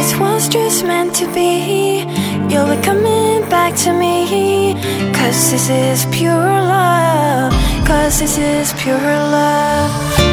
this was just meant to be. You'll be coming back to me, 'cause this is pure love, 'cause this is pure love.